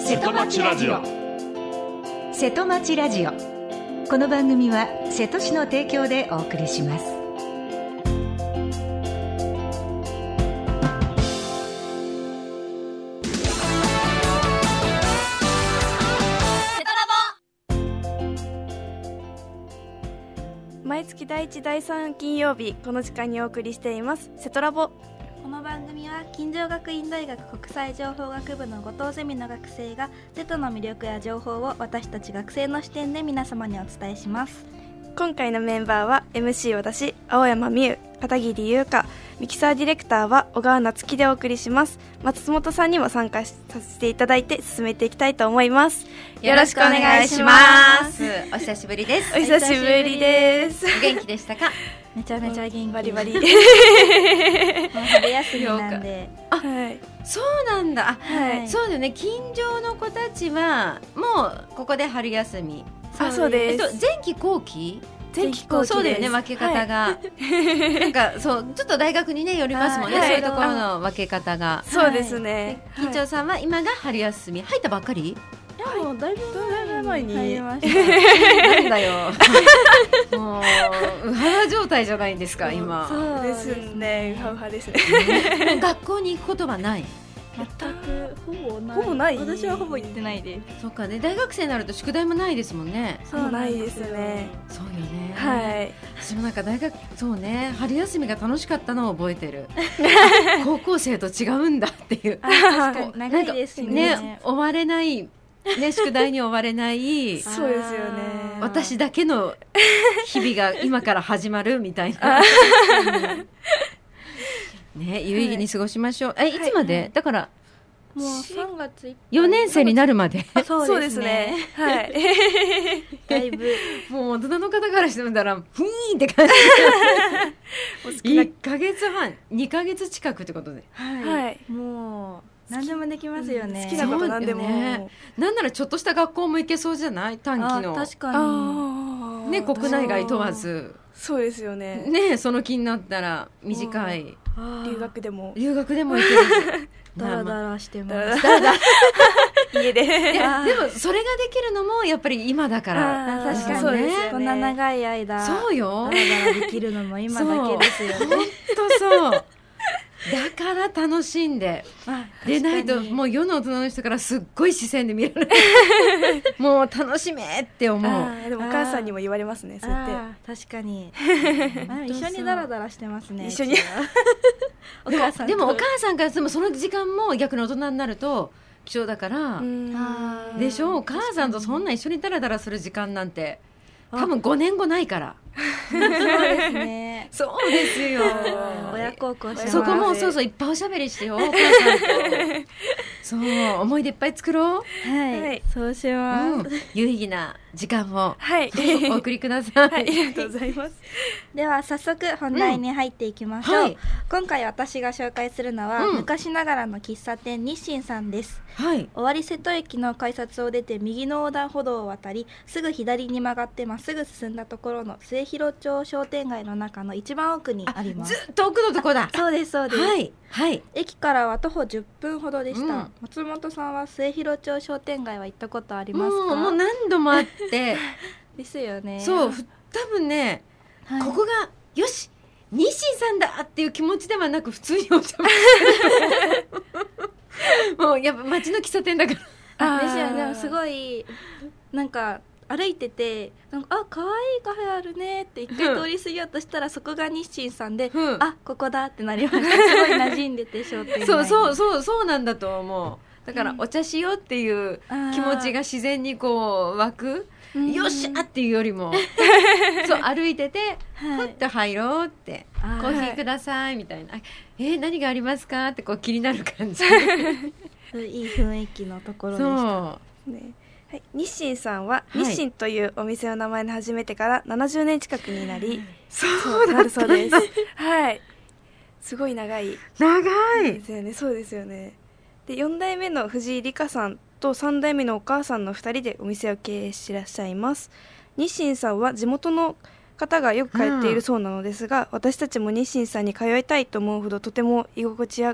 瀬戸町ラジオ。 瀬戸町ラジオ。この番組は瀬戸市の提供でお送りします。 毎月第1、第3金曜日、この時間にお送りしています瀬戸ラボ。 この番組は金城学院大学国際情報学部の後藤ゼミの学生が瀬戸の魅力や情報を私たち学生の視点で皆様にお伝えします。 今回のメンバーは MC 私、青山美優、片桐優香、ミキサーディレクターは小川夏樹でお送りします。松本さんにも参加させていただいて進めていきたいと思います。 よろしくお願いします。お久しぶりです。 お久しぶりです。 お元気でしたか？ めちゃめちゃ元気。 バリバリ。 もう春休みなんで。 はい。 そうなんだ。 はい。 そうだよね。近所の子たちはもうここで春休み。 そうです。 前期後期？ 前期後期です。 そうだよね、分け方が。なんかそうちょっと大学にねよりますもんね、そういうところの分け方が。 そうですね。 金城さんは今が春休み入ったばっかり？ いやもうだいぶ前に入りました。 なんだよ。もうウハウハ状態じゃないんですか今。 そうですね。ウハウハですね。 学校に行くことはない？ 全くほぼない。私はほぼ行ってないです。 そうかね、大学生になると宿題もないですもんね。 そうないですね。 そうよね。 はい。 私もなんか大学そうね、春休みが楽しかったのを覚えてる。高校生と違うんだっていう。 確かに長いですね。 追われないね、宿題に追われない。 そうですよね。 私だけの日々が今から始まるみたいな。ね、有意義に過ごしましょう。いつまで？だからもう3月 4年生になるまで。 そうですね。 はい。 だいぶもう大人の方からしてみたらふーんって感じ。1ヶ月半、2ヶ月近くってことで。 はい。もう何でもできますよね。 好きなこと何でも。 なんならちょっとした学校も行けそうじゃない？短期の。 確かに。 ね、国内外問わず。 そうですよね。 ね、その気になったら短い。 留学でも行けるし。 ダラダラしてます。 家で。 でもそれができるのもやっぱり今だから。 確かにね。こんな長い間。 そうよ。 ダラダラできるのも今だけですよね。 本当そう。だから楽しんででないともう世の大人の人からすっごい視線で見られる。もう楽しめって思う。 でもお母さんにも言われますね、そうやって。 確かに。一緒にダラダラしてますね。 一緒に。 お母さんでもお母さんからしてもその時間も逆に大人になると貴重だからでしょ。お母さんとそんな一緒にダラダラする時間なんて多分5年後ないから。 そうですね。 そうですよ。 親孝行してます。 そこもそういっぱいおしゃべりしてよ、お母さんと。そう思い出いっぱい作ろう。はい、そうします。 有意義な時間をお送りください。 ありがとうございます。 では早速本題に入っていきましょう。今回私が紹介するのは昔ながらの喫茶店日清さんです。尾張瀬戸駅の改札を出て右の横断歩道を渡りすぐ左に曲がってまっすぐ進んだところの末広町商店街の中の一番奥にあります。 ずっと奥のとこだ。 そうですそうです。 はい。 駅からは徒歩10分ほどでした。松本さんは末広町商店街は行ったことありますか？ もう何度もあってですよね。 そう多分ね、ここがよし日清さんだっていう気持ちではなく普通にお茶ももうやっぱ街の喫茶店だからですよね。でもすごいなんか歩いててなんか可愛いカフェあるねって一回通り過ぎようとしたらそこが日清さんで、ここだってなりました。すごい馴染んでて商店街に。 そうなんだと思う。だからお茶しようっていう気持ちが自然にこう湧く。よっしゃっていうよりもそう歩いててふっと入ろうってコーヒーくださいみたいな何がありますかってこう気になる感じ。 いい雰囲気のところでした。 はい、日清さんは日清というお店の名前で始めてから70年近くになり、 そうだったんだ。 はい、すごい長いですよね。そうですよね。で4代目の藤井理香さんと3代目のお母さんの2人でお店を経営していらっしゃいます。日清さんは地元の方がよく通っているそうなのですが、私たちも日清さんに通いたいと思うほどとても居心地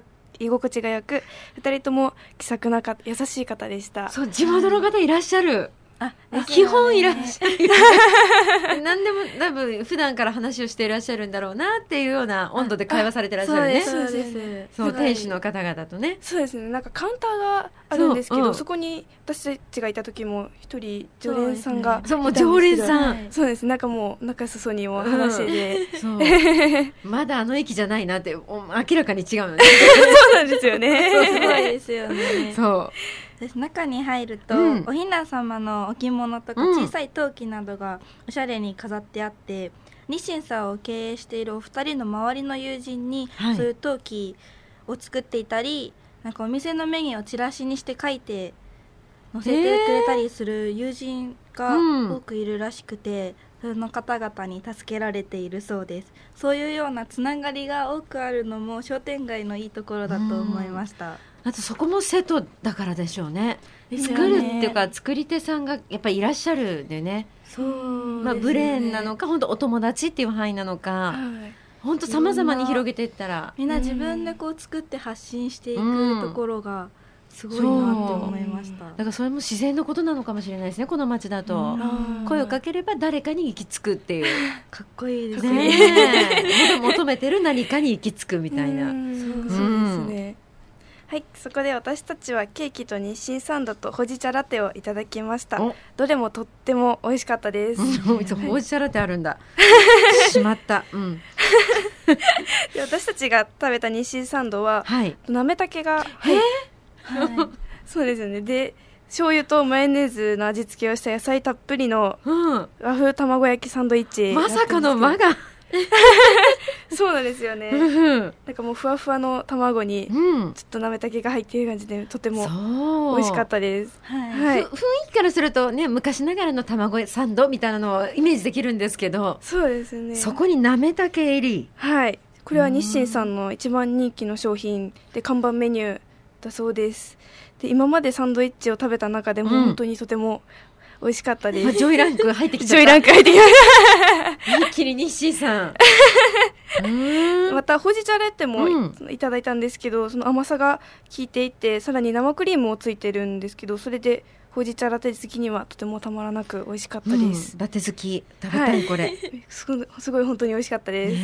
居心地が良く、2人とも気さくな優しい方でした。 そう、地元の方いらっしゃる。基本いらっしゃる何でも多分普段から話をしていらっしゃるんだろうなっていうような温度で会話されてらっしゃるね。 そうです。 そう、店主の方々とね。 そうですね。なんかカウンターがあるんですけど、そこに私たちがいた時も一人常連さんがいたんですけど、 もう常連さん、 そうです。なんかもう仲良さそうにも話で、 そうまだあの駅じゃないなって明らかに違うのね。 そうなんですよね。 すごいですよね。 そう中に入ると、おひな様の置物とか小さい陶器などがおしゃれに飾ってあって、日清さんを経営しているお二人の周りの友人に、そういう陶器を作っていたり、なんかお店のメニューをチラシにして書いて載せてくれたりする友人が多くいるらしくて、その方々に助けられているそうです。そういうようなつながりが多くあるのも商店街のいいところだと思いました。 あとそこも瀬戸だからでしょうね。作るっていうか作り手さんがやっぱりいらっしゃるんでね。 そうですね。 ブレーンなのか本当お友達っていう範囲なのか、本当様々に広げていったらみんな自分でこう作って発信していくところがすごいなって思いました。 だからそれも自然のことなのかもしれないですね。この街だと声をかければ誰かに行き着くっていうかっこいいですね。 求めてる何かに行き着くみたいな。 そうですね。はい、そこで私たちはケーキと日清サンドとほうじ茶ラテをいただきました。どれもとっても美味しかったです。 ほうじ茶ラテあるんだ。しまった。 で私たちが食べた日清サンドは、なめたけがそうですよね。で醤油とマヨネーズの味付けをした野菜たっぷりの和風卵焼きサンドイッチ。 まさかの和がそうなんですよね。なんかもうふわふわの卵にちょっとなめたけが入っている感じでとても美味しかったです。 雰囲気からするとね、昔ながらの卵サンドみたいなのをイメージできるんですけど、 そうですね。 そこになめたけ入り。 はい、これは日清さんの一番人気の商品で看板メニューだそうです。で今までサンドイッチを食べた中でも本当にとても美味しかったです。 ジョイランク入ってきちゃった。 ジョイランク入ってきました一気に日清さんまたほうじ茶ラテもいただいたんですけど、その甘さが効いていて、さらに生クリームをついてるんですけど、それでほうじ茶ラテ好きにはとてもたまらなく美味しかったです。 ラテ好き食べたいこれ、 すごい本当に美味しかったです。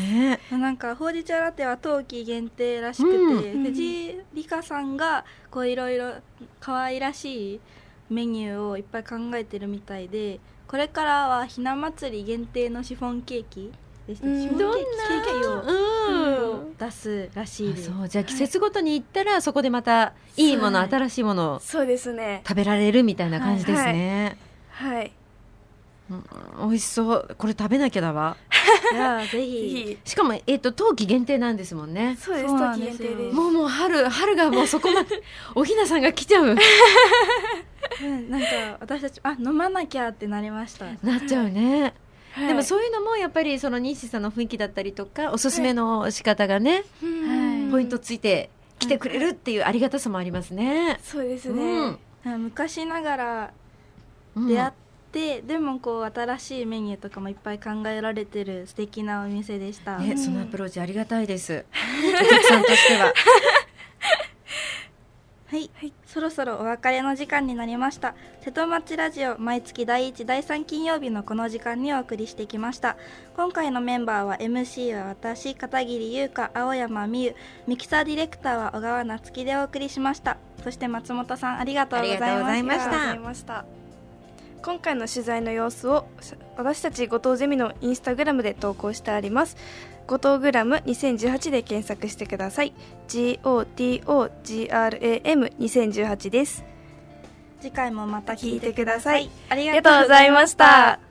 なんかほうじ茶ラテは冬季限定らしくて、藤井梨香さんがこういろいろ可愛らしいメニューをいっぱい考えてるみたいで、これからはひな祭り限定のシフォンケーキでした。シフォンケーキを出すらしいです。 じゃあ季節ごとに行ったらそこでまたいいもの、新しいものをそうですね、 食べられるみたいな感じですね。 はい、 美味しそう。これ食べなきゃだわ。 いやぜひ。 しかも冬季限定なんですもんね。 そうです、冬季限定です。 もう春がもうそこまでおひなさんが来ちゃうなんか私たち飲まなきゃってなりました。 なっちゃうね。でもそういうのもやっぱりその日清さんの雰囲気だったりとかおすすめの仕方がね、ポイントついて来てくれるっていうありがたさもありますね。 そうですね。 昔ながら出会ってでもこう新しいメニューとかもいっぱい考えられてる素敵なお店でした。 そのアプローチありがたいですお客さんとしてははい、そろそろお別れの時間になりました。瀬戸町ラジオ毎月第1、第3金曜日のこの時間にお送りしてきました。今回のメンバーは MC は私、片桐優香、青山美優、ミキサーディレクターは小川夏樹でお送りしました。そして松本さんありがとうございました。 今回の取材の様子を私たち後藤ゼミのインスタグラムで投稿してあります。後藤グラム2018で検索してください。 GOTOGRAM2018 です。 次回もまた聞いてください。 ありがとうございました。